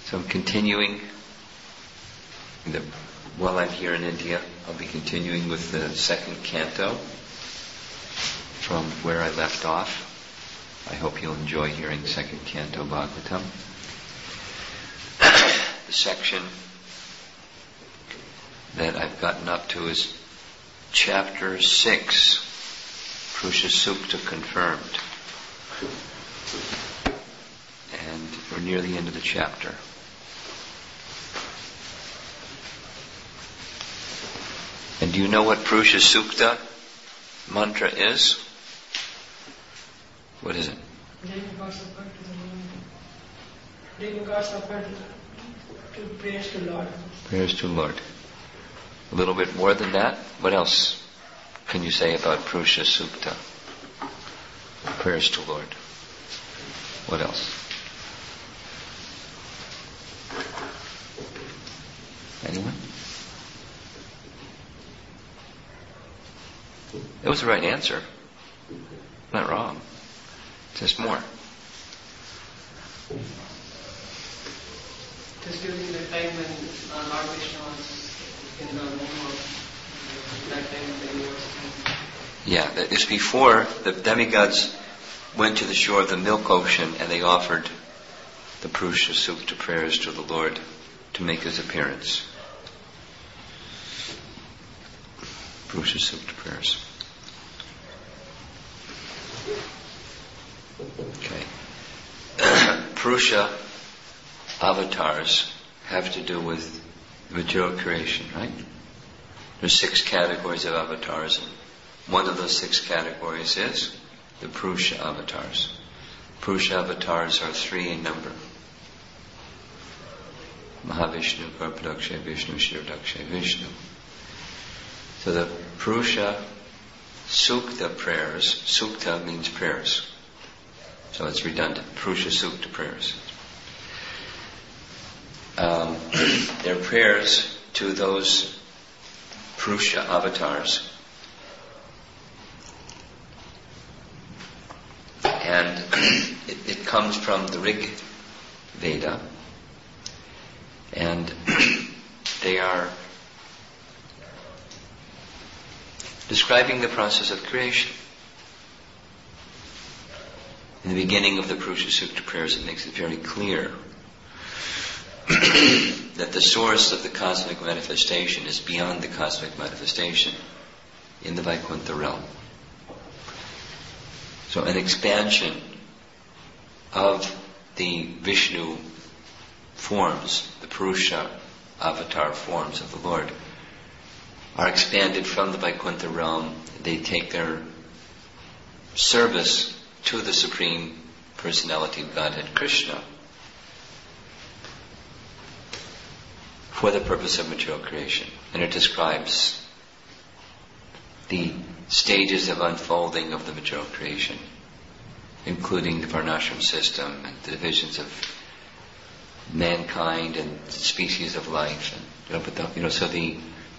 So I'm continuing, while I'm here in India, I'll be continuing with the second canto from where I left off. I hope you'll enjoy hearing second canto Bhagavatam. The section that I've gotten up to is chapter 6, Purusha Sukta confirmed. And we're near the end of the chapter. And do you know what Purusha Sukta mantra is? What is it? Prayers to Lord. Prayers to Lord. A little bit more than that? What else can you say about Purusha Sukta? Prayers to Lord. What else? Anyone? That was the right answer. Not wrong. Just more. Just during the time when Lord Krishna was in the womb of that time of the universe. Yeah, it's before the demigods went to the shore of the milk ocean and they offered the Purusha Sukta prayers to the Lord to make his appearance. Purusha Sukta prayers. Okay. Purusha avatars have to do with material creation, right? There's 6 categories of avatars, and one of those 6 categories is the Purusha avatars. Purusha avatars are 3 in number. Mahavishnu, Garbhodakshay, Vishnu, Kshirodakshay, Vishnu. So the Purusha Sukta prayers, Sukta means prayers. So it's redundant. Purusha Sukta prayers. They're prayers to those Purusha avatars. And it comes from the Rig Veda. And they are describing the process of creation. In the beginning of the Purusha Sukta prayers, it makes it very clear that the source of the cosmic manifestation is beyond the cosmic manifestation in the Vaikuntha realm. So an expansion of the Vishnu forms, the Purusha avatar forms of the Lord, are expanded from the Vaikuntha realm. They take their service to the Supreme Personality of Godhead, Krishna, for the purpose of material creation. And it describes the stages of unfolding of the material creation, including the Varnashram system and the divisions of mankind and species of life. And, so the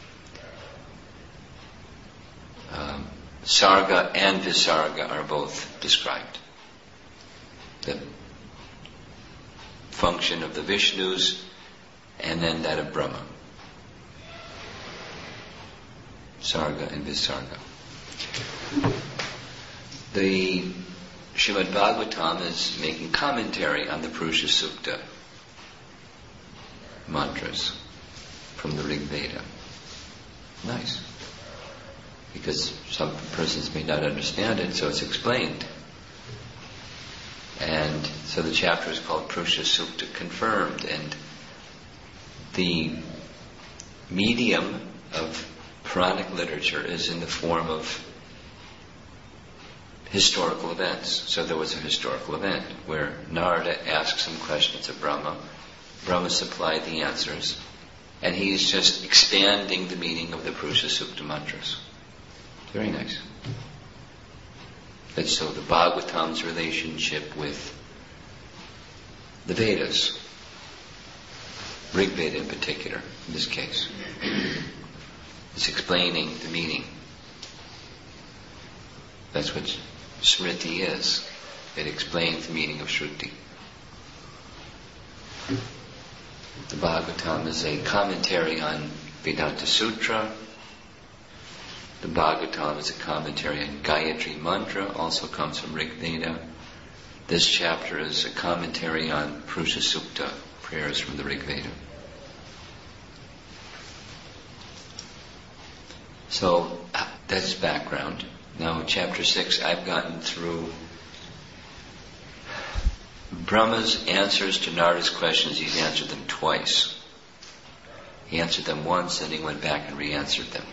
Sarga and Visarga are both described. The function of the Vishnus and then that of Brahma. Sarga and Visarga. The Srimad Bhagavatam is making commentary on the Purusha Sukta mantras from the Rig Veda. Nice. Because some persons may not understand it, so it's explained. And so the chapter is called Purusha Sukta Confirmed, and the medium of Puranic literature is in the form of historical events. So there was a historical event where Narada asked some questions of Brahma. Brahma supplied the answers, and he's just expanding the meaning of the Purusha Sukta mantras. Very nice. That's so the Bhagavatam's relationship with the Vedas, Rig Veda in particular, in this case, is explaining the meaning. That's what Smriti is. It explains the meaning of Shruti. The Bhagavatam is a commentary on Vedanta Sutra. The Bhagavatam is a commentary on Gayatri Mantra, also comes from Rig Veda. This chapter is a commentary on Purusha Sukta, prayers from the Rig Veda. So that's background. Now chapter 6, I've gotten through Brahma's answers to Narada's questions. He's answered them twice. He answered them once, and he went back and re-answered them.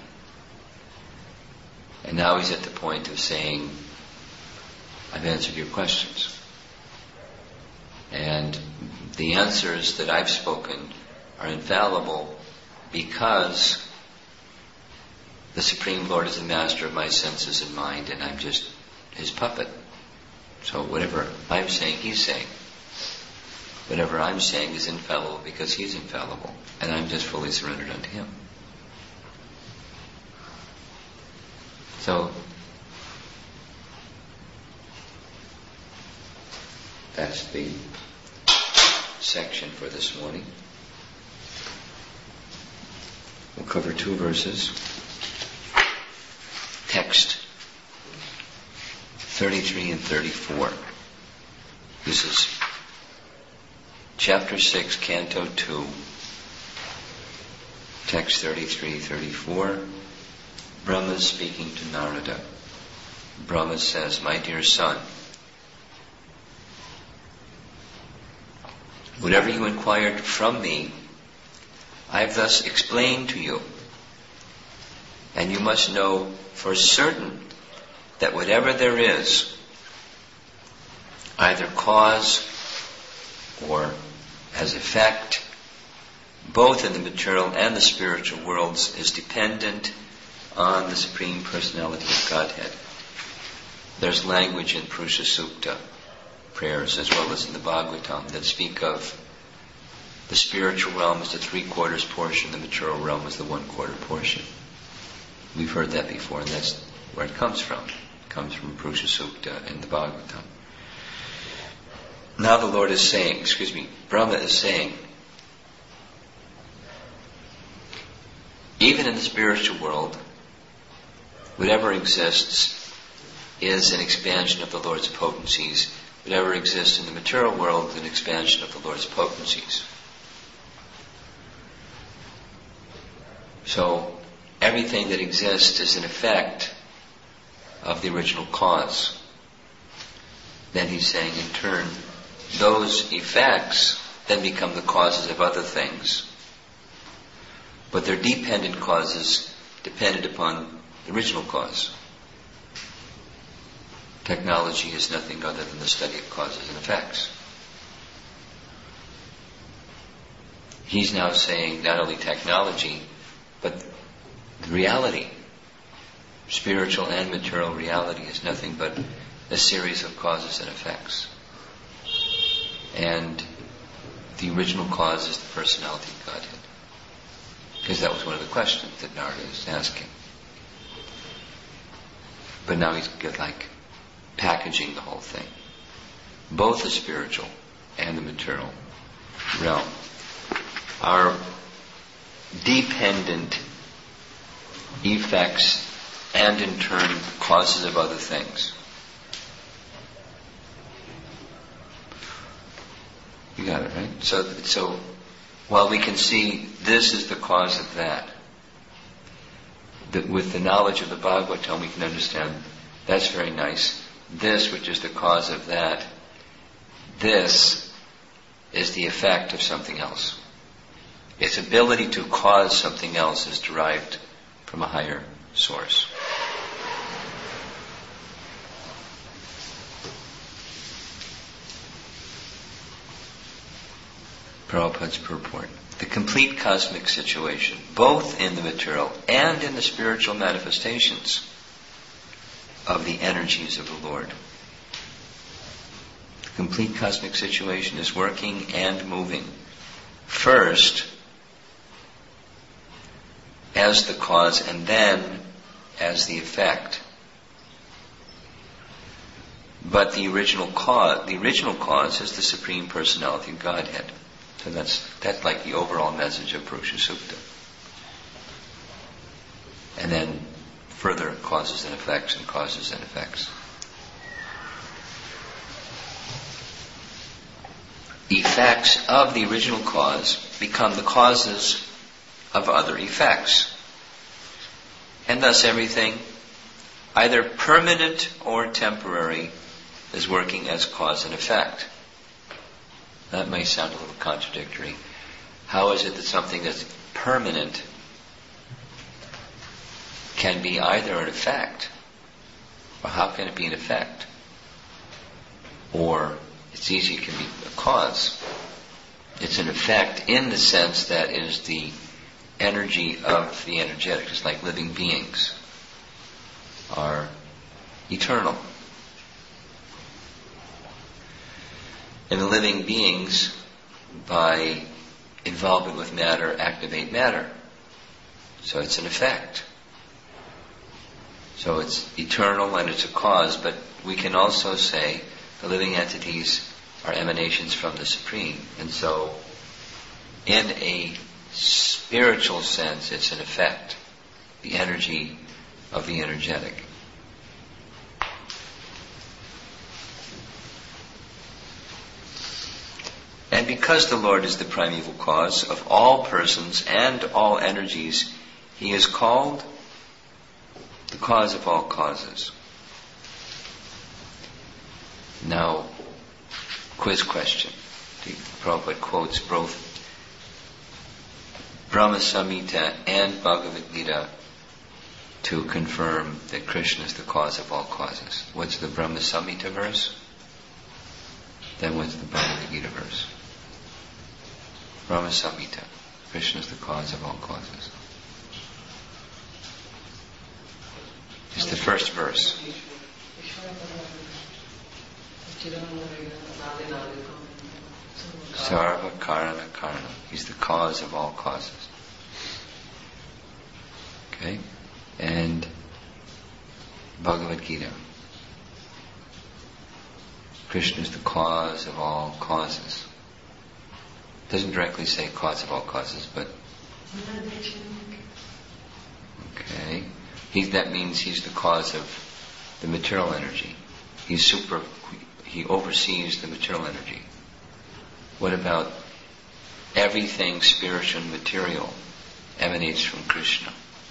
And now he's at the point of saying, I've answered your questions. And the answers that I've spoken are infallible because the Supreme Lord is the master of my senses and mind, and I'm just his puppet. So whatever I'm saying, he's saying. Whatever I'm saying is infallible because he's infallible, and I'm just fully surrendered unto him. So that's the section for this morning. We'll cover 2 verses. Text 33 and 34. This is chapter 6, canto 2, text 33, 34. Brahma is speaking to Narada. Brahma says, my dear son, whatever you inquired from me, I have thus explained to you. And you must know for certain that whatever there is, either cause or as effect, both in the material and the spiritual worlds, is dependent on the Supreme Personality of Godhead. There's language in Purusha Sukta prayers as well as in the Bhagavatam that speak of the spiritual realm as the 3/4 portion, the material realm as the 1/4 portion. We've heard that before, and that's where it comes from. It comes from Purusha Sukta in the Bhagavatam. Now the Lord is saying, Brahma is saying, even in the spiritual world, whatever exists is an expansion of the Lord's potencies. Whatever exists in the material world is an expansion of the Lord's potencies. So, everything that exists is an effect of the original cause. Then he's saying, in turn, those effects then become the causes of other things. But they're dependent causes dependent upon the original cause. Technology is nothing other than the study of causes and effects. He's now saying not only technology, but the reality, spiritual and material reality, is nothing but a series of causes and effects. And the original cause is the personality of Godhead. Because that was one of the questions that Narada is asking. But now he's packaging the whole thing. Both the spiritual and the material realm are dependent effects and in turn causes of other things. You got it, right? So while we can see this is the cause of that with the knowledge of the Bhagavatam we can understand that's very nice. This, which is the cause of that, this is the effect of something else. Its ability to cause something else is derived from a higher source. Prabhupada's purport. The complete cosmic situation, both in the material and in the spiritual manifestations of the energies of the Lord. The complete cosmic situation is working and moving. First, as the cause and then as the effect. But the original cause is the Supreme Personality of Godhead. So that's like the overall message of Purusha Sukta. And then further causes and effects and causes and effects. Effects of the original cause become the causes of other effects. And thus everything, either permanent or temporary, is working as cause and effect. That may sound a little contradictory. How is it that something that's permanent can be either an effect, or how can it be an effect? Or it's easy, it can be a cause. It's an effect in the sense that it is the energy of the energetic. It's like living beings are eternal. And the living beings, by involvement with matter, activate matter. So it's an effect. So it's eternal and it's a cause, but we can also say the living entities are emanations from the Supreme. And so, in a spiritual sense, it's an effect, the energy of the energetic. And because the Lord is the primeval cause of all persons and all energies, He is called the cause of all causes. Now, quiz question. Prabhupada quotes both Brahma Samhita and Bhagavad Gita to confirm that Krishna is the cause of all causes. What's the Brahma Samhita verse? Then what's the Bhagavad Gita verse? Brahma Samhita. Krishna is the cause of all causes. It's the first verse. Sarva Karana Karana. He's the cause of all causes. Okay? And Bhagavad Gita. Krishna is the cause of all causes. Doesn't directly say cause of all causes, but okay. That means he's the cause of the material energy. He oversees the material energy. What about everything spiritual and material emanates from Krishna?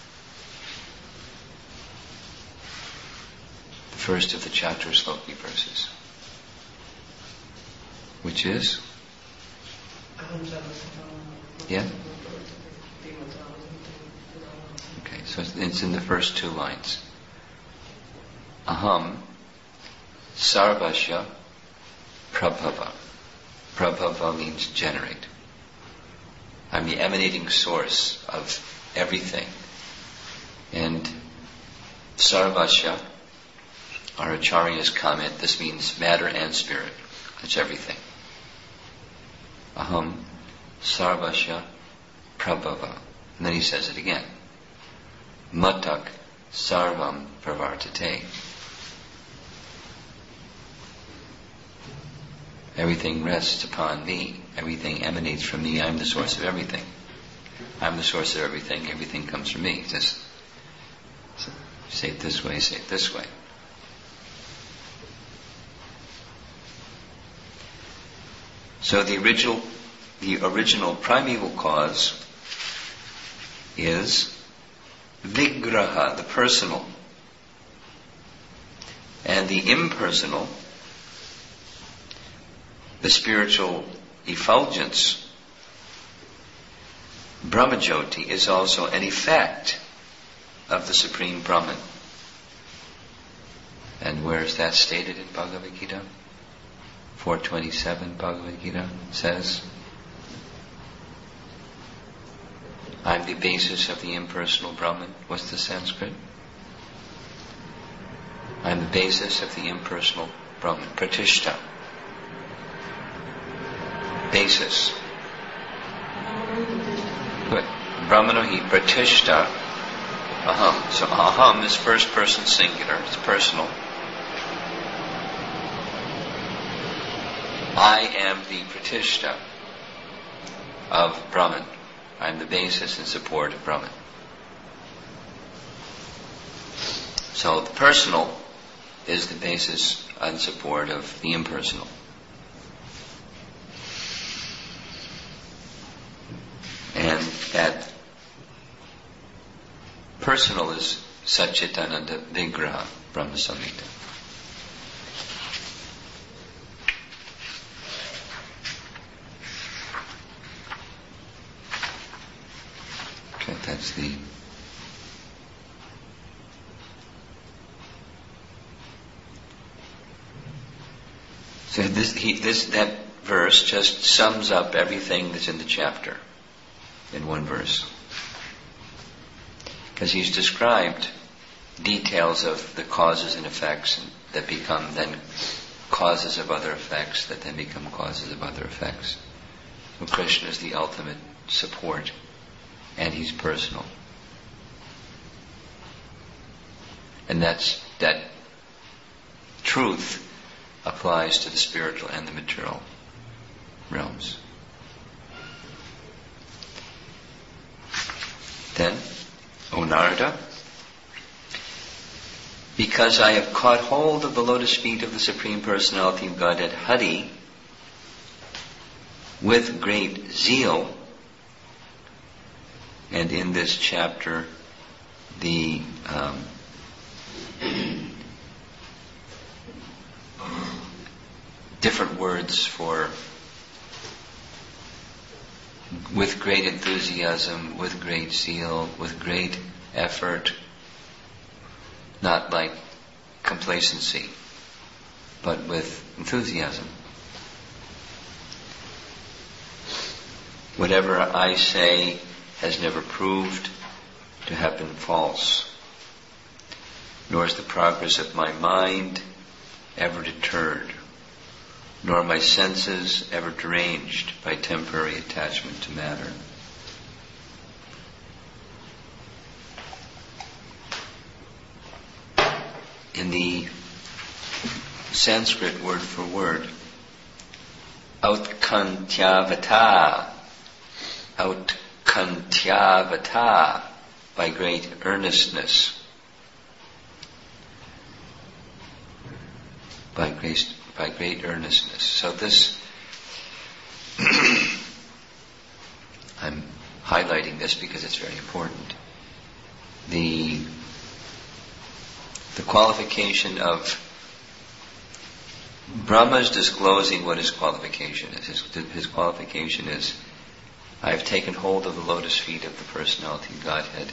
The first of the Chaturshloki verses. Which is? Yeah? Okay, so it's in the first two lines. Aham sarvasya prabhava. Prabhava means generate. I'm the emanating source of everything. And sarvasya, our Acharya's comment, this means matter and spirit. That's everything. Aham sarvasya prabhava. And then he says it again. Matak sarvam pravartate. Everything rests upon me. Everything emanates from me. I'm the source of everything. I'm the source of everything. Everything comes from me. Just say it this way, say it this way. So the original primeval cause is Vigraha, the personal. And the impersonal, the spiritual effulgence, Brahmajyoti, is also an effect of the Supreme Brahman. And where is that stated in Bhagavad Gita? 427 Bhagavad Gita says, I'm the basis of the impersonal Brahman. What's the Sanskrit? I'm the basis of the impersonal Brahman. Pratishta. Basis. Good. Brahmanohi pratishta aham. So aham is first person singular. It's personal. I am the pratishta. of Brahman. I'm the basis and support of Brahman. So the personal is the basis and support of the impersonal. And that personal is Satchitananda Vigraha, Brahma Samhita. Okay, that's the... So that verse just sums up everything that's in the chapter in one verse. Because he's described details of the causes and effects that become then causes of other effects that then become causes of other effects. So Krishna is the ultimate support, and he's personal. And that truth applies to the spiritual and the material realms. Then, O Narada, because I have caught hold of the lotus feet of the Supreme Personality of Godhead, Hari, with great zeal, and in this chapter, the different words for with great enthusiasm, with great zeal, with great effort, not like complacency, but with enthusiasm. Whatever I say has never proved to have been false, nor is the progress of my mind ever deterred, nor my senses ever deranged by temporary attachment to matter. In the Sanskrit word for word, outkantyavata, by great earnestness, by great earnestness. So this, I'm highlighting this because it's very important. The qualification of Brahma's disclosing what his qualification is. His qualification is, I have taken hold of the lotus feet of the personality of Godhead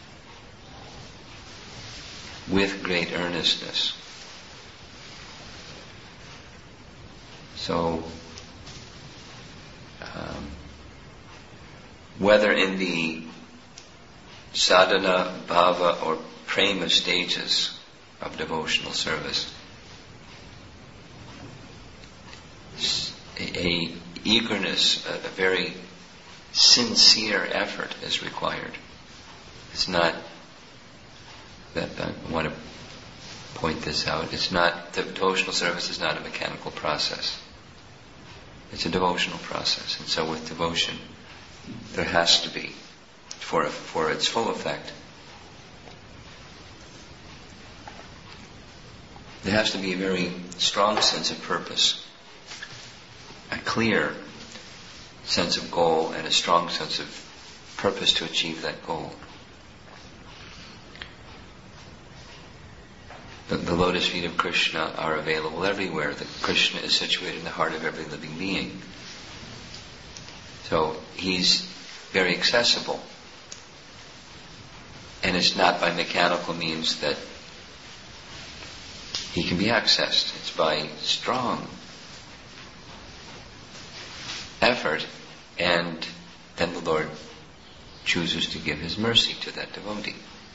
with great earnestness. So, whether in the sadhana, bhava, or prema stages of devotional service, a eagerness, a very sincere effort is required. It's not that I want to point this out. It's not, the devotional service is not a mechanical process. It's a devotional process. And so with devotion, there has to be, for its full effect, there has to be a very strong sense of purpose, a clear sense of goal, and a strong sense of purpose to achieve that goal. The lotus feet of Krishna are available everywhere. That Krishna is situated in the heart of every living being. So he's very accessible. And it's not by mechanical means that he can be accessed. It's by strong effort, and then the Lord chooses to give his mercy to that devotee.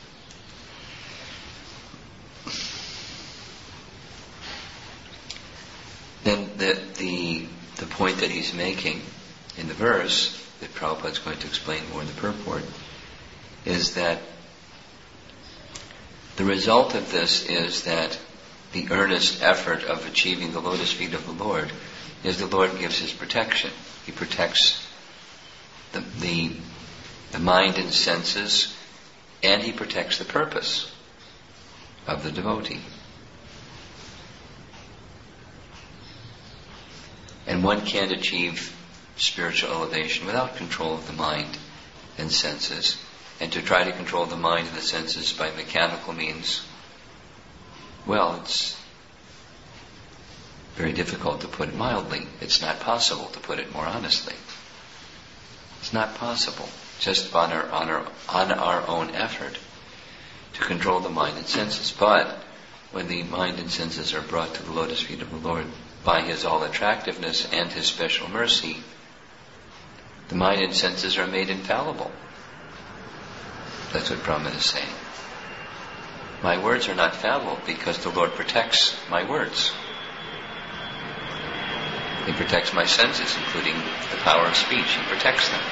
Then the point that he's making in the verse, that Prabhupada is going to explain more in the purport, is that the result of this is that the earnest effort of achieving the lotus feet of the Lord is the Lord gives his protection. He protects the mind and senses, and he protects the purpose of the devotee. And one can't achieve spiritual elevation without control of the mind and senses. And to try to control the mind and the senses by mechanical means, well, it's very difficult, to put it mildly. It's not possible, to put it more honestly. It's not possible, just on our own effort, to control the mind and senses. But when the mind and senses are brought to the lotus feet of the Lord by His all-attractiveness and His special mercy, the mind and senses are made infallible. That's what Brahma is saying. My words are not fallible because the Lord protects my words. He protects my senses, including the power of speech. He protects them.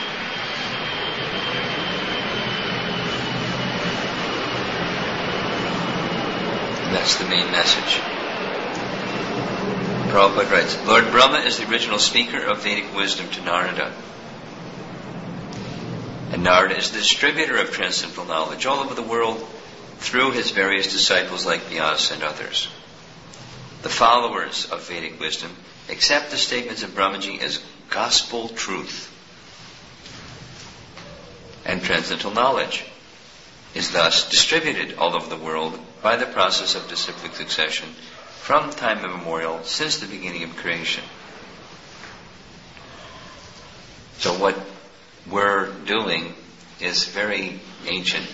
And that's the main message. Prabhupada writes, Lord Brahma is the original speaker of Vedic wisdom to Narada. And Narada is the distributor of transcendental knowledge all over the world through his various disciples like Vyasa and others. The followers of Vedic wisdom accept the statements of Brahmaji as gospel truth. And transcendental knowledge is thus distributed all over the world by the process of disciplic succession from time immemorial, since the beginning of creation. So what we're doing is very ancient.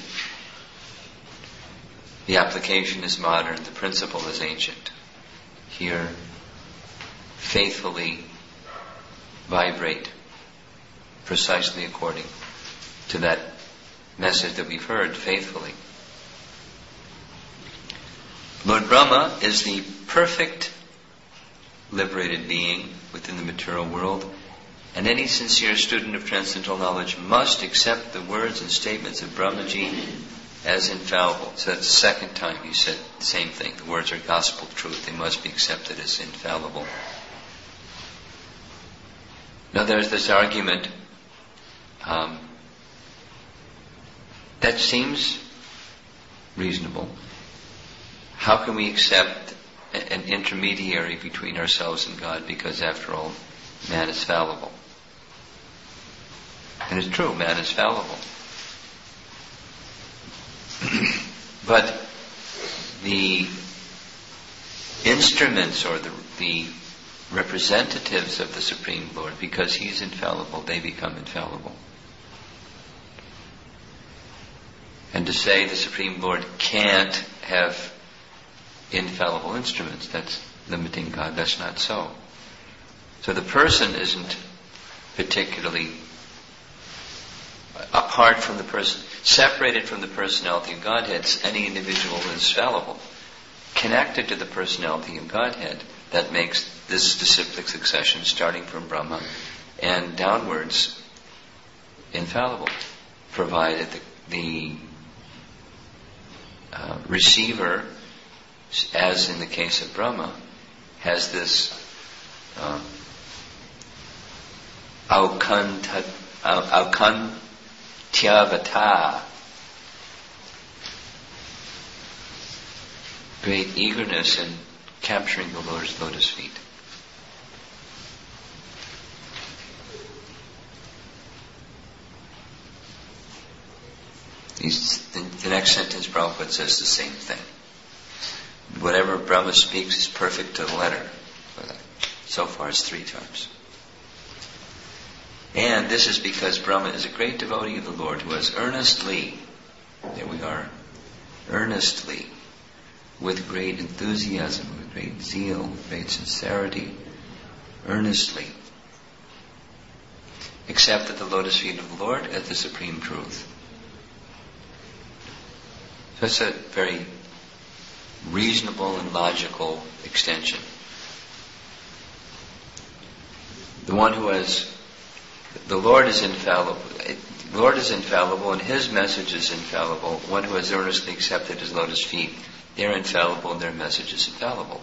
The application is modern, the principle is ancient. Here, faithfully vibrate precisely according to that message that we've heard faithfully. Lord Brahma is the perfect liberated being within the material world, and any sincere student of transcendental knowledge must accept the words and statements of Brahmaji as infallible. So that's the second time you said the same thing. The words are gospel truth. They must be accepted as infallible. Now there's this argument that seems reasonable. How can we accept an intermediary between ourselves and God? Because after all, man is fallible. And it's true, man is fallible. But the instruments or the representatives of the Supreme Lord, because He's infallible, they become infallible. And to say the Supreme Lord can't have infallible instruments, that's limiting God. That's not so. So the person isn't particularly apart from the person, separated from the personality of Godhead. Any individual is fallible. Connected to the personality of Godhead, that makes this disciplic succession, starting from Brahma and downwards, infallible, provided the receiver, as in the case of Brahma, has this aukantyavata, great eagerness in capturing the Lord's lotus feet. The next sentence, Prabhupada says the same thing. Whatever Brahma speaks is perfect to the letter. So far it's 3 times. And this is because Brahma is a great devotee of the Lord who has earnestly, there we are, earnestly, with great enthusiasm, with great zeal, with great sincerity, earnestly accepted the lotus feet of the Lord as the supreme truth. So it's a very reasonable and logical extension. The one who has, the Lord is infallible. The Lord is infallible, and His message is infallible. One who has earnestly accepted His lotus feet, they're infallible, and their message is infallible.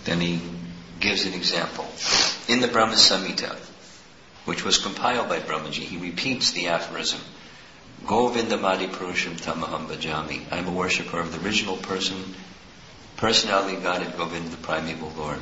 Then he gives an example. In the Brahma Samhita, which was compiled by Brahmaji, he repeats the aphorism, Govindamadi Purusham Tamaham Bhajami. I am a worshipper of the original personality of Godhead, Govinda, the primeval Lord.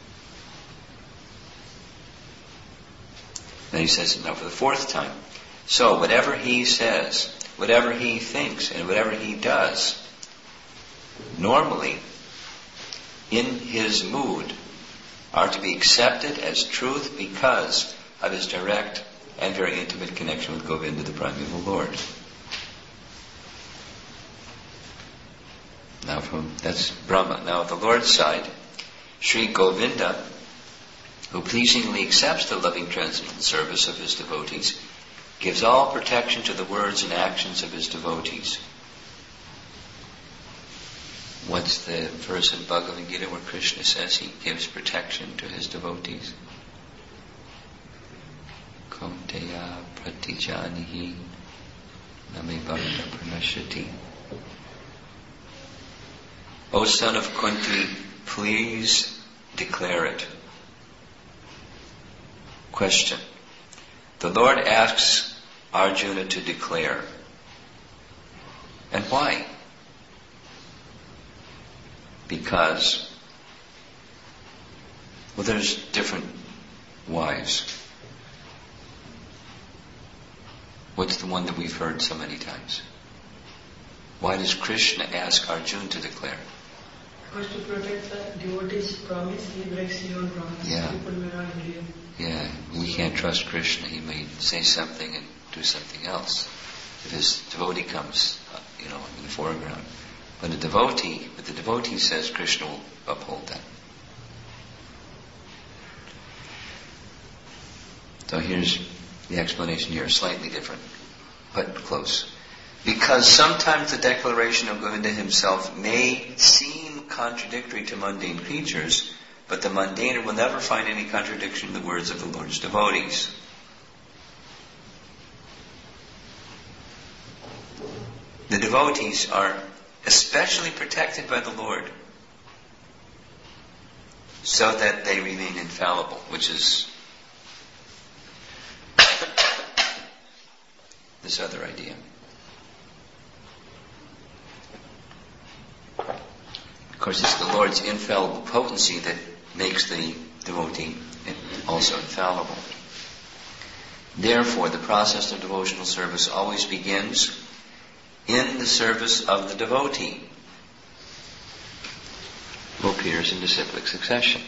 Then he says it now for the fourth time. So whatever he says, whatever he thinks, and whatever he does, normally, in his mood, are to be accepted as truth because of his direct and very intimate connection with Govinda, the primeval Lord. Now that's Brahma. Now at the Lord's side, Sri Govinda, who pleasingly accepts the loving transcendental service of his devotees, gives all protection to the words and actions of his devotees. What's the verse in Bhagavad Gita where Krishna says he gives protection to his devotees? Kaunteya pratijanihi name bhakta pranashati. O son of Kunti, please declare it. Question. The Lord asks Arjuna to declare. And why? Because, well, there's different whys. What's the one that we've heard so many times? Why does Krishna ask Arjuna to declare? Because to protect the devotee's promise, he breaks his own promise. Yeah. People may not believe. Yeah, we can't trust Krishna. He may say something and do something else. If his devotee comes, in the foreground. When the devotee says, Krishna will uphold that. So here's the explanation here, slightly different, but close. Because sometimes the declaration of Govinda himself may seem contradictory to mundane creatures, but the mundaner will never find any contradiction in the words of the Lord's devotees. The devotees are especially protected by the Lord so that they remain infallible, which is this other idea. Of course, it's the Lord's infallible potency that makes the devotee also infallible. Therefore, the process of devotional service always begins in the service of the devotee, who appears in disciplic succession.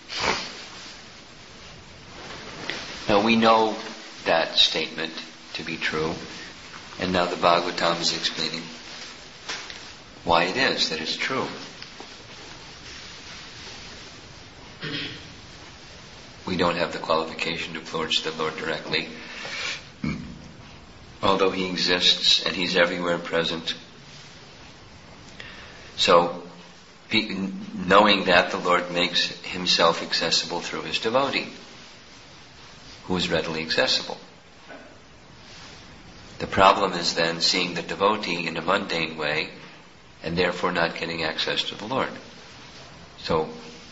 Now we know that statement to be true, and now the Bhagavatam is explaining why it is that it's true. We don't have the qualification to approach the Lord directly, although He exists and He's everywhere present. So, knowing that, the Lord makes Himself accessible through His devotee, who is readily accessible. The problem is then seeing the devotee in a mundane way and therefore not getting access to the Lord. So,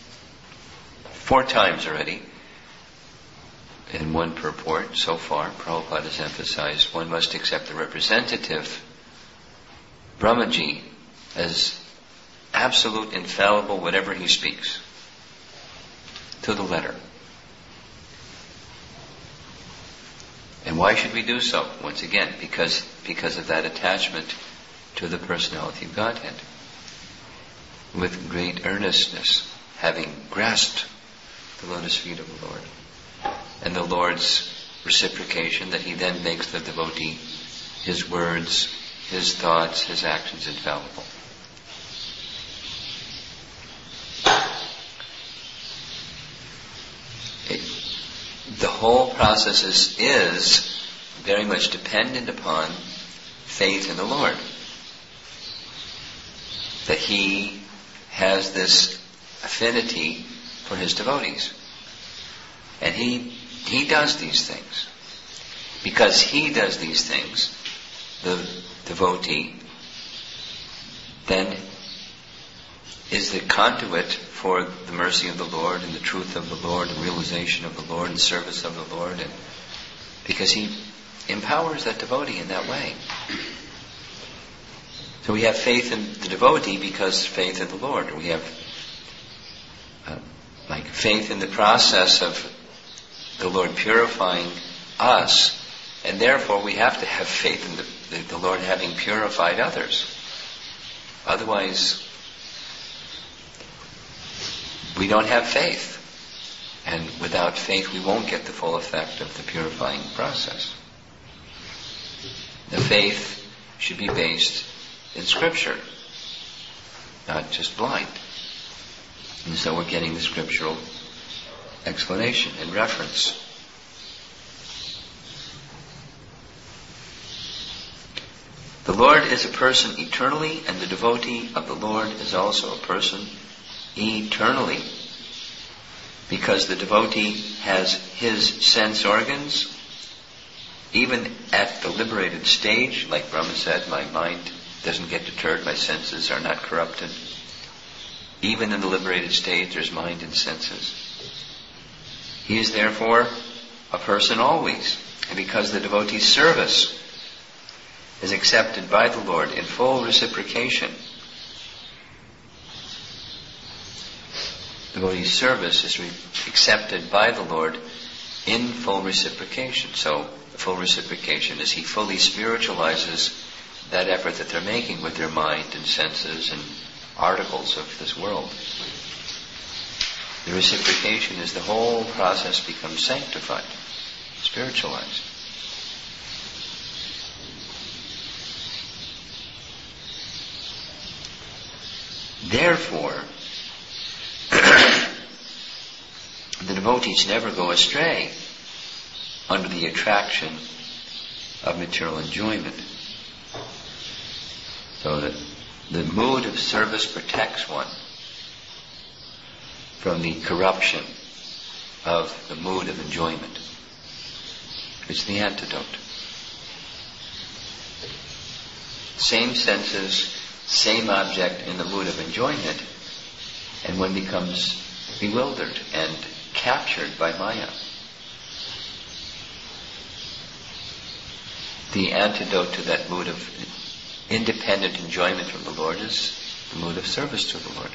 4 times already, in one purport so far, Prabhupada has emphasized one must accept the representative Brahmaji as absolute, infallible, whatever he speaks, to the letter. And why should we do so? Once again, because of that attachment to the personality of Godhead. With great earnestness, having grasped the lotus feet of the Lord, and the Lord's reciprocation that He then makes the devotee, his words, his thoughts, his actions infallible. The whole process is very much dependent upon faith in the Lord. That He has this affinity for His devotees. And He does these things. Because He does these things, the devotee then is the conduit for the mercy of the Lord and the truth of the Lord and realization of the Lord and service of the Lord, and because he empowers that devotee in that way. So we have faith in the devotee because faith in the Lord. We have like faith in the process of the Lord purifying us, and therefore we have to have faith in the Lord having purified others. Otherwise, we don't have faith. And without faith, we won't get the full effect of the purifying process. The faith should be based in Scripture, not just blind. And so we're getting the scriptural explanation and reference. The Lord is a person eternally, and the devotee of the Lord is also a person eternally. Because the devotee has his sense organs, even at the liberated stage, like Brahma said, my mind doesn't get deterred, my senses are not corrupted. Even in the liberated stage, there's mind and senses. He is therefore a person always. And because the devotee's service is accepted by the Lord in full reciprocation, the devotee's service is accepted by the Lord in full reciprocation. So the full reciprocation is he fully spiritualizes that effort that they're making with their mind and senses and articles of this world. The reciprocation is the whole process becomes sanctified, spiritualized. Therefore, the devotees never go astray under the attraction of material enjoyment. So that the mood of service protects one from the corruption of the mood of enjoyment. It's the antidote. Same senses, same object in the mood of enjoyment, and one becomes bewildered and captured by Maya. The antidote to that mood of independent enjoyment from the Lord is the mood of service to the Lord.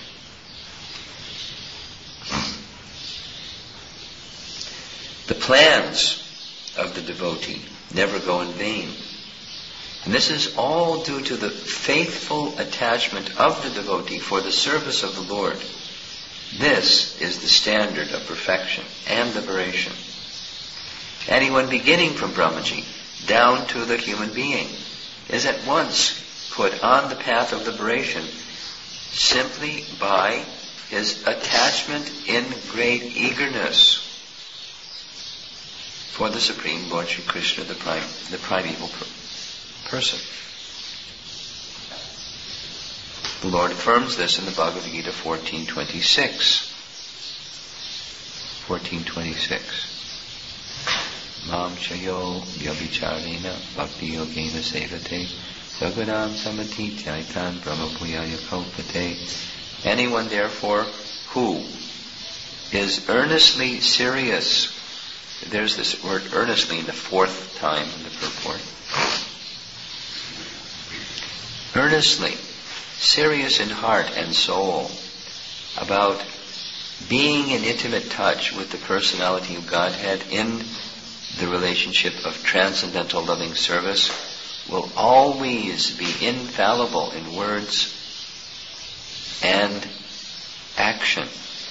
The plans of the devotee never go in vain. And this is all due to the faithful attachment of the devotee for the service of the Lord. This is the standard of perfection and liberation. Anyone beginning from Brahmaji down to the human being is at once put on the path of liberation simply by his attachment in great eagerness for the Supreme Lord Sri Krishna, the primeval person. The Lord affirms this in the Bhagavad Gita 14:26. 14:26. Mam chayo vyabhicharena bhakti yogena sevate sagadam samati tyaitan brahmapuyaya kalpate. Anyone, therefore, who is earnestly serious, there's this word earnestly in the fourth time in the purport. Earnestly, serious in heart and soul about being in intimate touch with the personality of Godhead in the relationship of transcendental loving service, will always be infallible in words and action.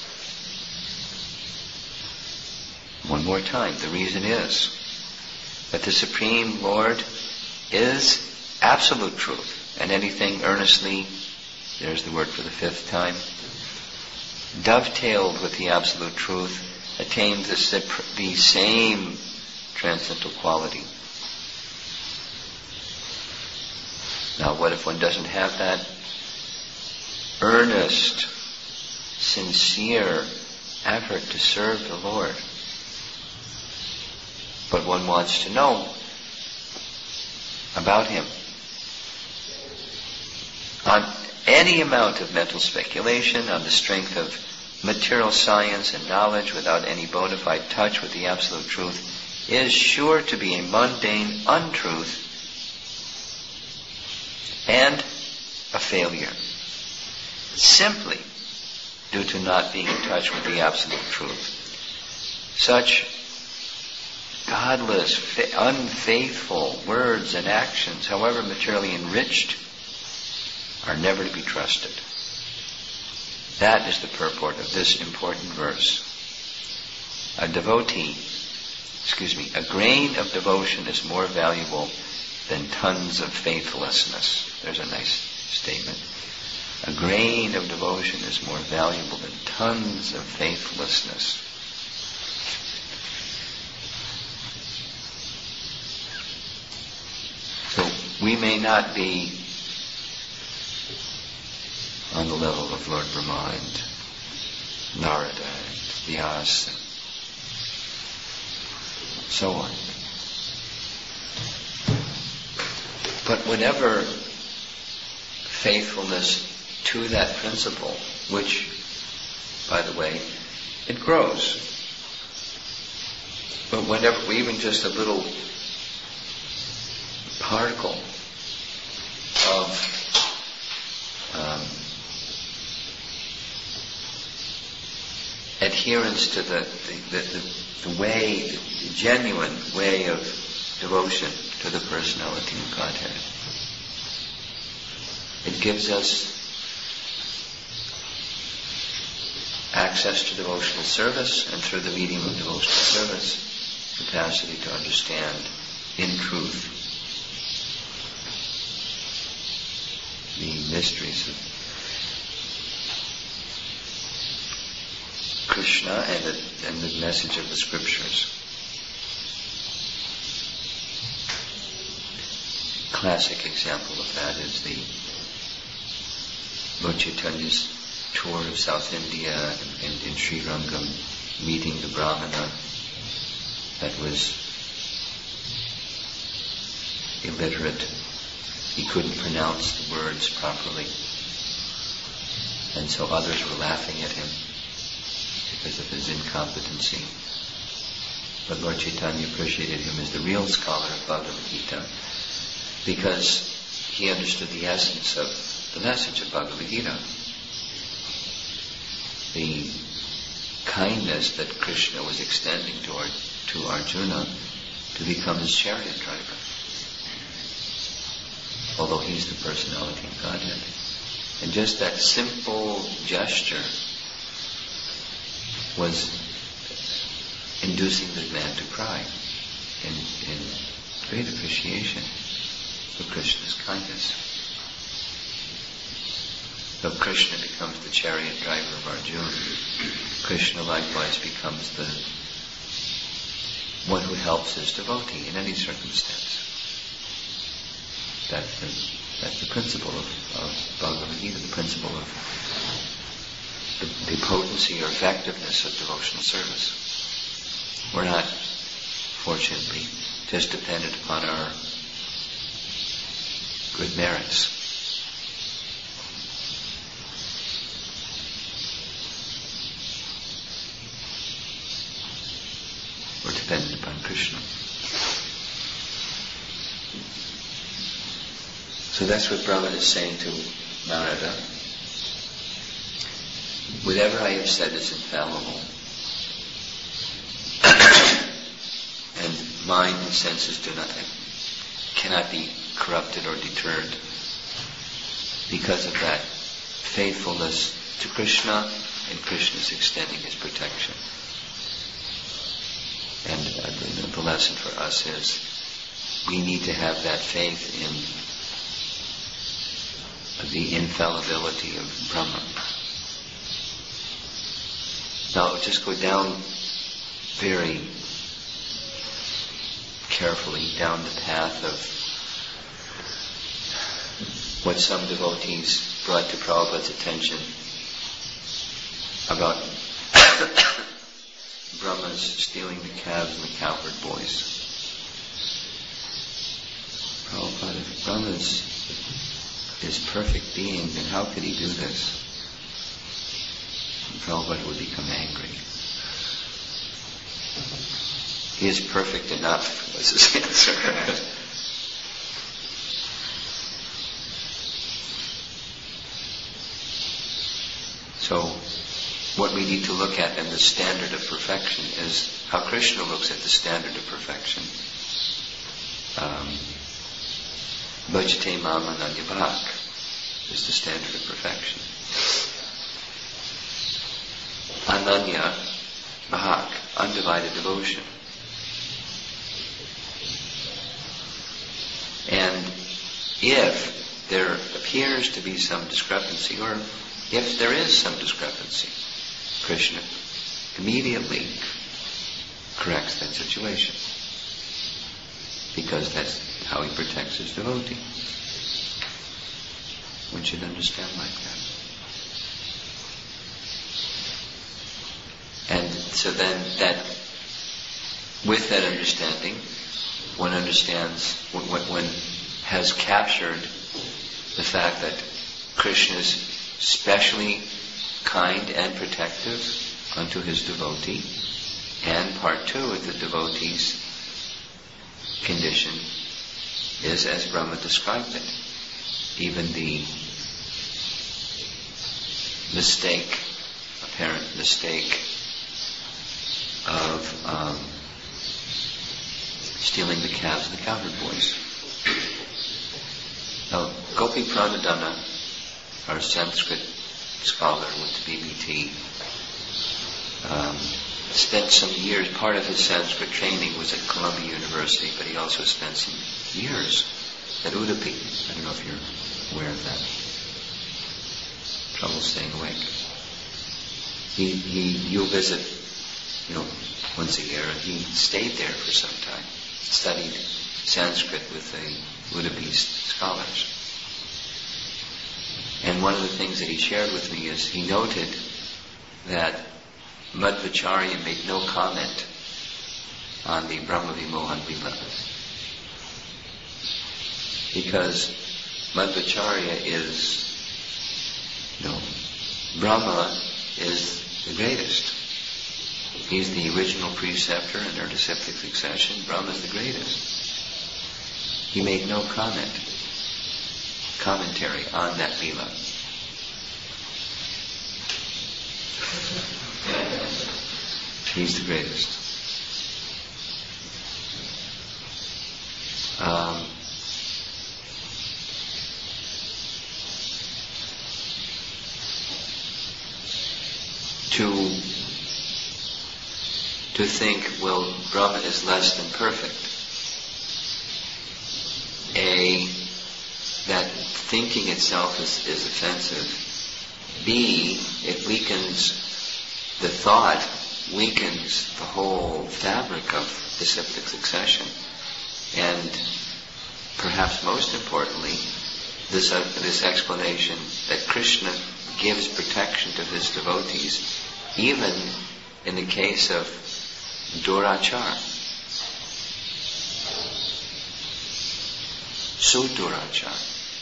One more time, the reason is that the Supreme Lord is absolute truth, and anything earnestly, there's the word for the fifth time, dovetailed with the absolute truth, attains the same transcendental quality. Now, what if one doesn't have that earnest, sincere effort to serve the Lord, but one wants to know about Him any amount of mental speculation on the strength of material science and knowledge without any bona fide touch with the absolute truth is sure to be a mundane untruth and a failure, simply due to not being in touch with the absolute truth. Such godless, unfaithful words and actions, however materially enriched, are never to be trusted. That is the purport of this important verse. A grain of devotion is more valuable than tons of faithlessness. There's a nice statement. A grain of devotion is more valuable than tons of faithlessness. So we may not be on the level of Lord Brahma and Narada and Vyasa and so on. But whatever faithfulness to that principle, which, by the way, it grows. But whenever, even just a little particle of adherence to the way, the genuine way of devotion to the personality of Godhead, it gives us access to devotional service, and through the medium of devotional service, capacity to understand in truth the mysteries of Krishna and the message of the scriptures. Classic example of that is the Lord Chaitanya's tour of South India and in Sri Rangam, meeting the Brahmana that was illiterate. He couldn't pronounce the words properly. And so others were laughing at him because of his incompetency. But Lord Chaitanya appreciated him as the real scholar of Bhagavad Gita because he understood the essence of the message of Bhagavad Gita. The kindness that Krishna was extending to Arjuna to become his chariot driver, although he's the personality of Godhead. And just that simple gesture was inducing the man to cry in great appreciation of Krishna's kindness. So Krishna becomes the chariot driver of Arjuna. Krishna likewise becomes the one who helps his devotee in any circumstance. That's the principle of Bhagavad Gita, the principle of the potency or effectiveness of devotional service. We're not, fortunately, just dependent upon our good merits. We're dependent upon Krishna. So that's what Brahma is saying to Narada. Whatever I have said is infallible. And mind and senses cannot be corrupted or deterred because of that faithfulness to Krishna and Krishna's extending his protection. And the lesson for us is we need to have that faith in the infallibility of Brahma. Now just go down very carefully down the path of what some devotees brought to Prabhupada's attention about Brahma's stealing the calves and the cowherd boys. Prabhupada, Brahma's his perfect being, then how could he do this? And Prabhupada would become angry. He is perfect enough, was his answer. So, what we need to look at in the standard of perfection is how Krishna looks at the standard of perfection. Bhajate mam ananya bhak is the standard of perfection. Ananya bhak, undivided devotion. And if there appears to be some discrepancy, or if there is some discrepancy, Krishna immediately corrects that situation, because that's how he protects his devotee. One should understand like that. And so then that, with that understanding, one understands, one has captured the fact that Krishna is specially kind and protective unto his devotee, and part two of the devotee's condition is as Brahma described it. Even the apparent mistake of stealing the calves of the cowherd boys. Now, Gopi Pranadana, our Sanskrit scholar, went to BBT, spent some years, part of his Sanskrit training was at Columbia University, but he also spent some years at Udupi. I don't know if you're aware of that. Trouble staying awake. You'll visit, once a year, and he stayed there for some time, studied Sanskrit with the Udupi scholars. And one of the things that he shared with me is he noted that Madhvacharya made no comment on the Brahma Vimohan Lila, because Madhvacharya is, Brahma is the greatest. He's the original preceptor in our disciplic succession. Brahma is the greatest. He made no commentary on that Lila. He's the greatest. To think, well, Brahma is less than perfect. A, that thinking itself is offensive. B, it weakens the thought, weakens the whole fabric of disciplic succession. And perhaps most importantly, this explanation that Krishna gives protection to his devotees, even in the case of Durachar. Sudurachar.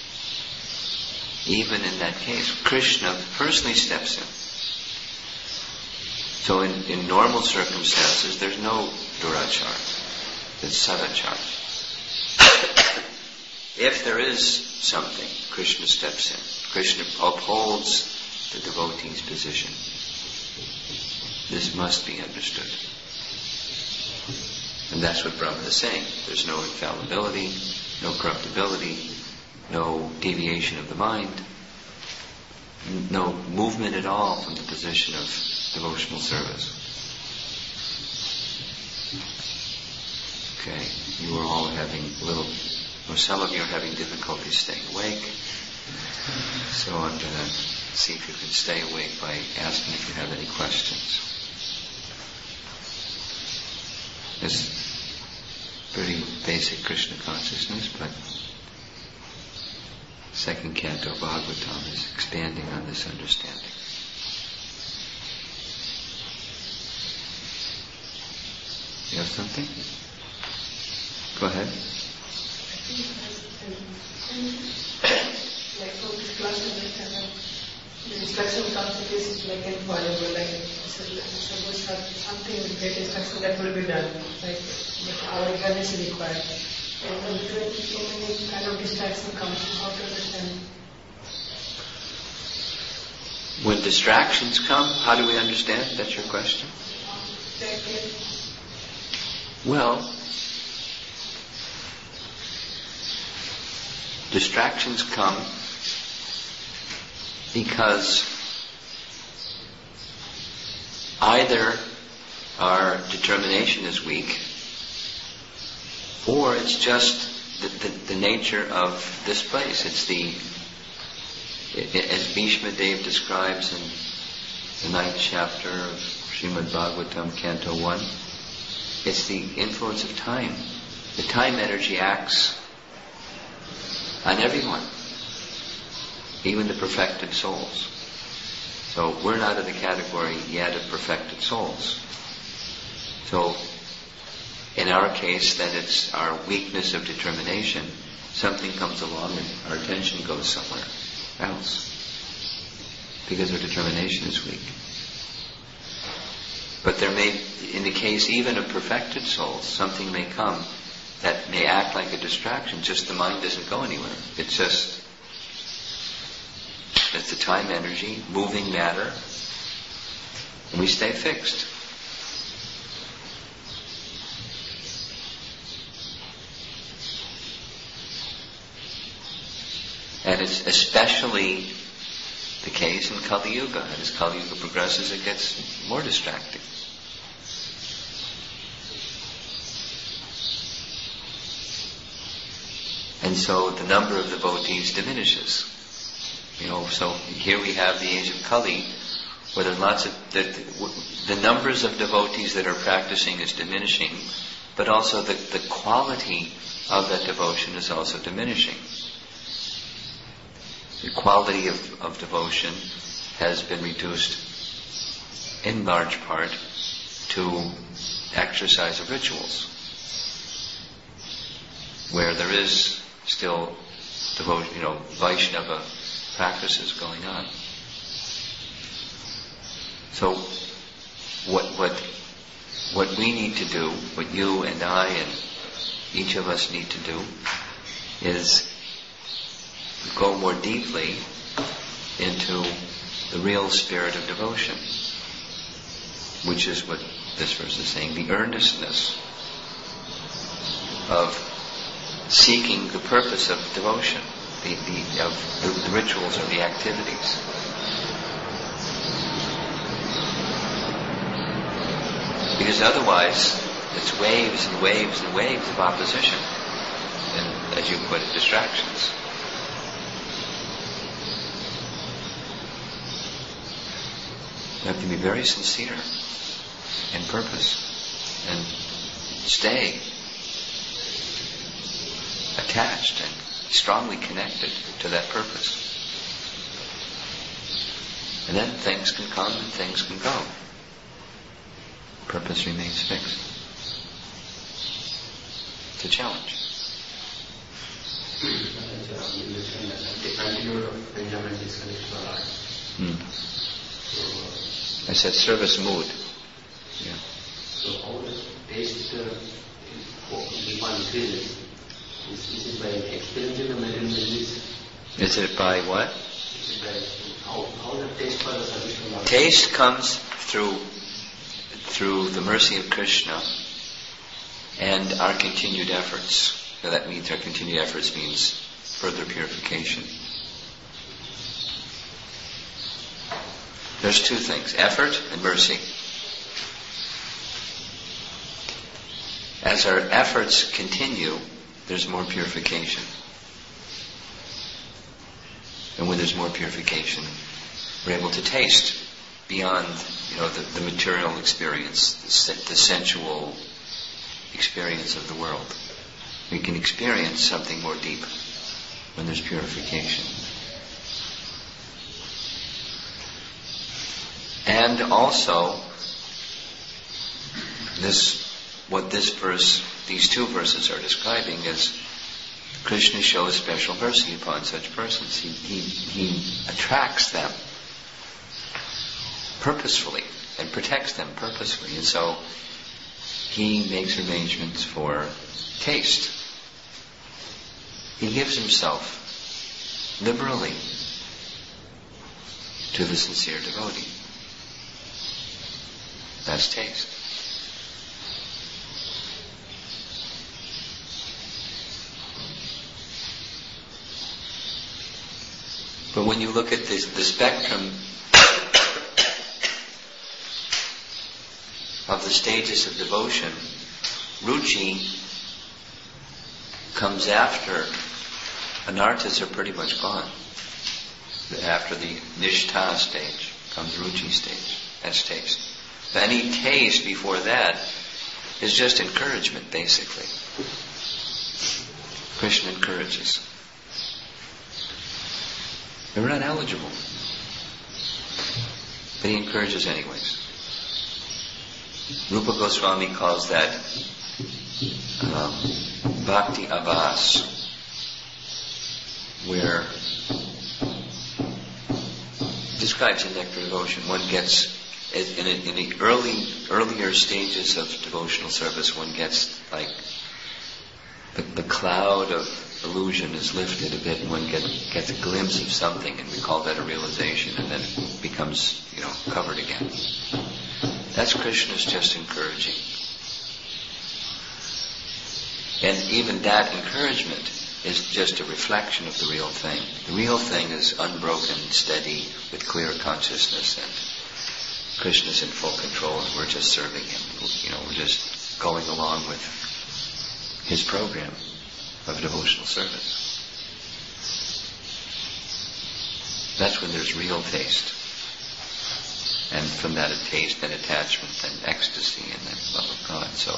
Even in that case, Krishna personally steps in. So in normal circumstances, there's no Durachar. It's Sadachar. If there is something, Krishna steps in. Krishna upholds the devotee's position. This must be understood. And that's what Brahma is saying. There's no infallibility, no corruptibility, no deviation of the mind, no movement at all from the position of devotional service. Okay, you are all having some of you are having difficulty staying awake. So I'm going to see if you can stay awake by asking if you have any questions. It's pretty basic Krishna consciousness, but second canto Bhagavatam is expanding on this understanding. You have something? Go ahead. Like last understanding, the instruction comes, it is like infallible, like suppose something with great instruction that will be done, like but our awareness is required. And when so many kind of distraction comes, how to understand? When distractions come, how do we understand? That's your question? Exactly. Well, distractions come because either our determination is weak, or it's just the nature of this place. It's as Bhishma Dev describes in the 9th chapter of Srimad Bhagavatam, Canto 1, it's the influence of time. The time energy acts on everyone, even the perfected souls. So we're not in the category yet of perfected souls. So in our case, then it's our weakness of determination. Something comes along and our attention goes somewhere else because our determination is weak. But there may, in the case even of perfected souls, something may come that may act like a distraction, just the mind doesn't go anywhere. It's just, it's the time energy, moving matter, and we stay fixed. And it's especially the case in Kali Yuga. And as Kali Yuga progresses, it gets more distracting. And so the number of devotees diminishes. So here we have the age of Kali, where there's lots of the numbers of devotees that are practicing is diminishing, but also the quality of that devotion is also diminishing. The quality of devotion has been reduced in large part to exercise of rituals, where there is still devotion, Vaishnava practices going on. So what we need to do, what you and I and each of us need to do, is go more deeply into the real spirit of devotion, which is what this verse is saying, the earnestness of seeking the purpose of devotion, the rituals or the activities. Because otherwise, it's waves and waves and waves of opposition, and as you put it, distractions. You have to be very sincere in purpose and stay attached and strongly connected to that purpose. And then things can come and things can go. Purpose remains fixed. It's a challenge. I said service mood. Yeah. So how does taste keep on increasing? Is it by experiencing the material memories? Is it by what? Is it by how the taste for the service of Lord? Taste comes through the mercy of Krishna and our continued efforts. So that means our continued efforts means further purification. There's two things, effort and mercy. As our efforts continue, there's more purification. And when there's more purification, we're able to taste beyond, the material experience, the sensual experience of the world. We can experience something more deep when there's purification. And also, these two verses are describing is Krishna shows special mercy upon such persons. He attracts them purposefully and protects them purposefully. And so he makes arrangements for taste. He gives himself liberally to the sincere devotee. That's taste. But when you look at the spectrum of the stages of devotion, ruchi comes after. Anarthas are pretty much gone. After the nishtha stage comes ruchi stage. That's taste. Any taste before that is just encouragement, basically. Krishna encourages. They're not eligible, but he encourages anyways. Rupa Goswami calls that bhakti avas, where describes in Nectar Devotion, one gets in the earlier stages of devotional service, one gets like the cloud of illusion is lifted a bit, and one gets a glimpse of something, and we call that a realization, and then it becomes, covered again. That's Krishna's just encouraging. And even that encouragement is just a reflection of the real thing. The real thing is unbroken, steady, with clear consciousness, and Krishna's in full control, and we're just serving him. We're just going along with his program of devotional service. That's when there's real taste. And from that taste and attachment and ecstasy and then love of God. So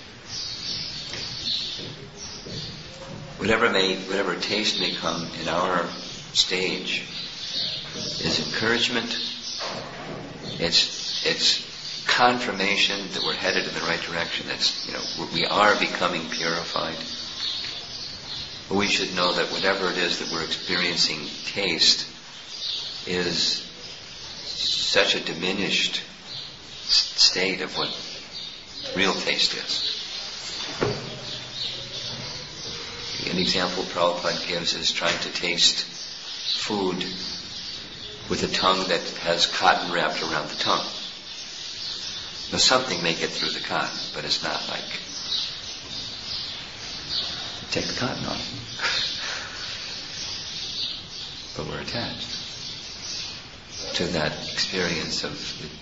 whatever taste may come in our stage is encouragement. It's confirmation that we're headed in the right direction. We are becoming purified. But we should know that whatever it is that we're experiencing taste is such a diminished state of what real taste is. An example Prabhupada gives is trying to taste food with a tongue that has cotton wrapped around the tongue. Now something may get through the cotton, but it's not like, take the cotton off. But we're attached to that experience of,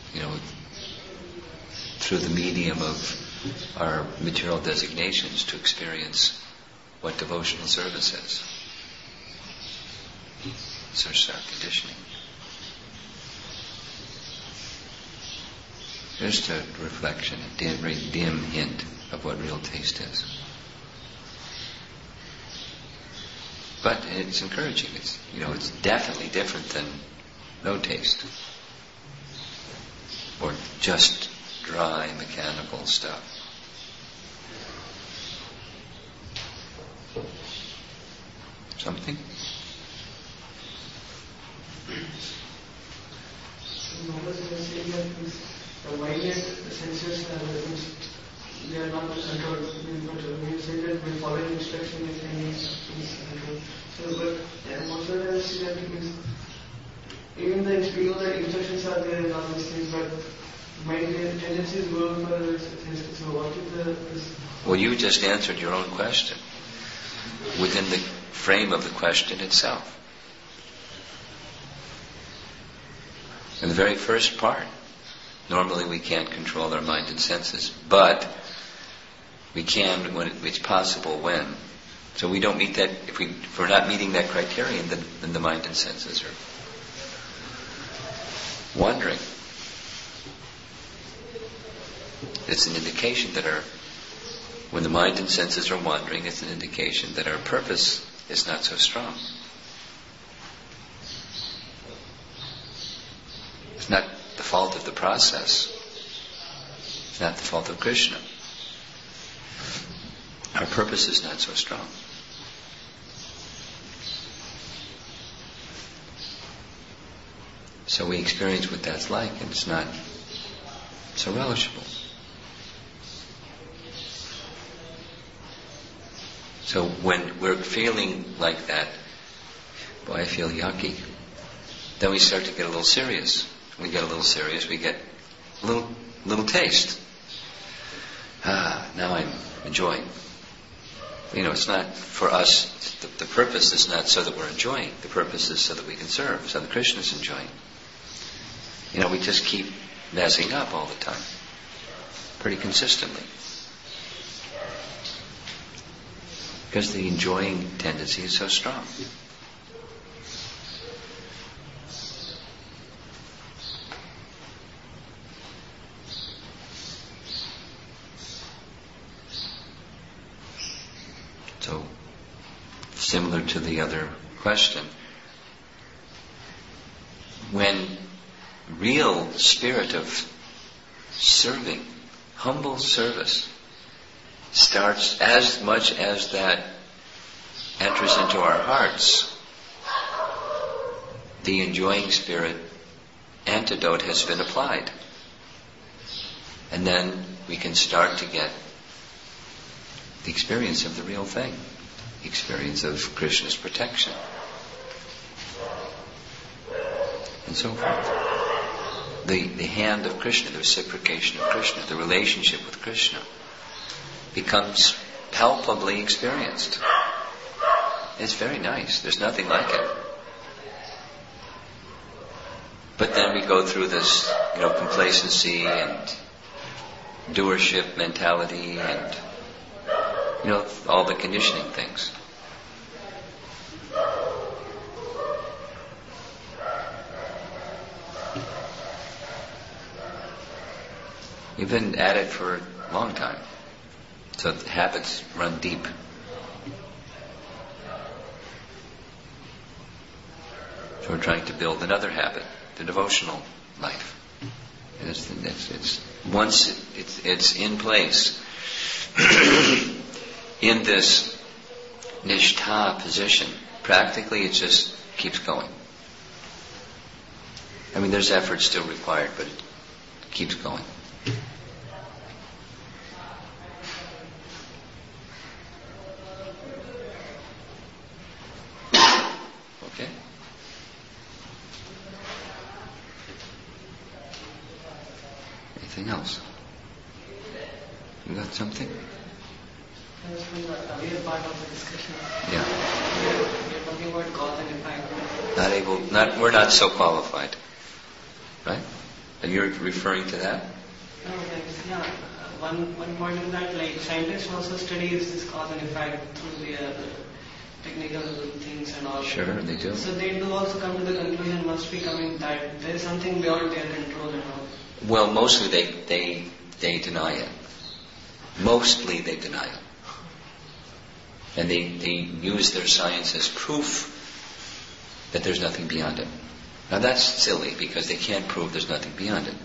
through the medium of our material designations, to experience what devotional service is. Such our conditioning. Just a reflection, a very dim hint of what real taste is. But it's encouraging. It's definitely different than no taste. Or just dry, mechanical stuff. Something? The minded senses they are not controlled. But when you say that when following instruction is controlled. So, but most of the time I see that even the instructions are there in all these things, but mind tendencies go for things. So what is Well, you just answered your own question within the frame of the question itself. In the very first part, normally we can't control our mind and senses, but we can when it's possible when. So we don't meet that, if we're not meeting that criterion, then the mind and senses are wandering. It's an indication that when the mind and senses are wandering, it's an indication that our purpose is not so strong. It's not the fault of the process. It's not the fault of Krishna. Our purpose is not so strong. So we experience what that's like, and it's not so relishable. So when we're feeling like that, boy, I feel yucky, then we start to get a little serious. When we get a little serious, we get a little taste. Now I'm enjoying. It's not for us, the purpose is not so that we're enjoying. The purpose is so that we can serve, so that Krishna's enjoying. We just keep messing up all the time, pretty consistently. Because the enjoying tendency is so strong. So, similar to the other question, when real spirit of serving, humble service, starts, as much as that enters into our hearts, the enjoying spirit antidote has been applied. And then we can start to get the experience of the real thing, the experience of Krishna's protection, and so forth. The hand of Krishna, the reciprocation of Krishna, the relationship with Krishna becomes palpably experienced. It's very nice. There's nothing like it. But then we go through this, complacency and doership mentality and, all the conditioning things. You've been at it for a long time. So the habits run deep. So we're trying to build another habit, the devotional life. And it's once it's in place, in this nishtha position, practically it just keeps going. There's effort still required, but it keeps going. Okay? Anything else? You got something? That's been the earlier part of the discussion. Yeah. We're talking about cause and effect. We're not so qualified. Right? And you're referring to that? No, one point is that scientists also studies this cause and effect through the technical things and all. Sure, they do. So they do also come to the conclusion must be coming that there is something beyond their control and all. Well, mostly they deny it. Mostly they deny it. And they use their science as proof that there's nothing beyond it. Now that's silly because they can't prove there's nothing beyond it.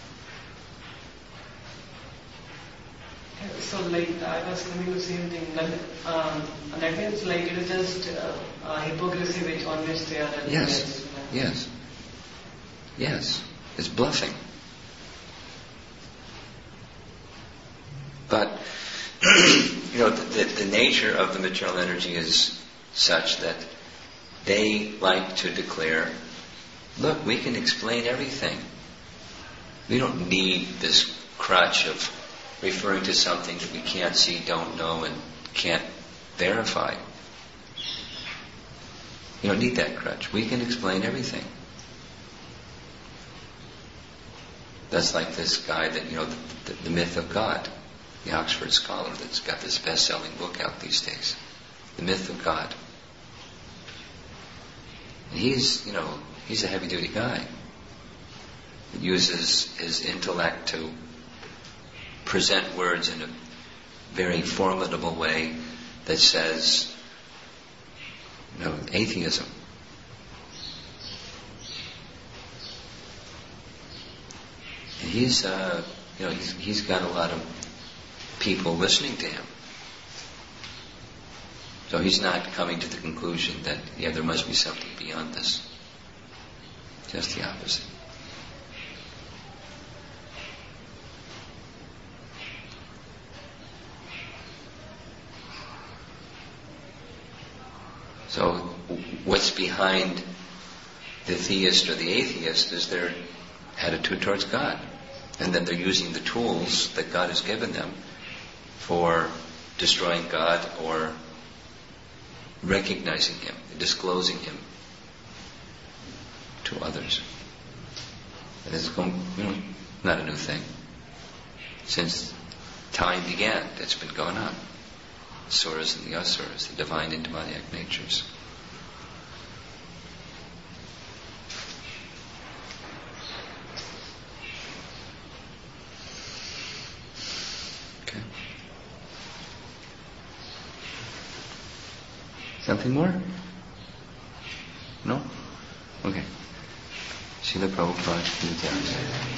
So I was coming to the same thing. That means it is just hypocrisy on which they are. Yes. It's bluffing. But the nature of the material energy is such that they like to declare, look, we can explain everything. We don't need this crutch of referring to something that we can't see, don't know, and can't verify. You don't need that crutch. We can explain everything. That's like this guy that, the myth of God, the Oxford scholar that's got this best-selling book out these days. The Myth of God. And he's a heavy-duty guy. He uses his intellect to present words in a very formidable way that says, atheism. And he's got a lot of people listening to him. So he's not coming to the conclusion that, there must be something beyond this. Just the opposite. So, what's behind the theist or the atheist is their attitude towards God. And then they're using the tools that God has given them for destroying God or recognizing Him, disclosing Him to others. And it's not a new thing. Since time began, that's been going on. Suras and the asuras, the divine and demoniac natures. Okay. Something more? No? Okay. Srila Prabhupada.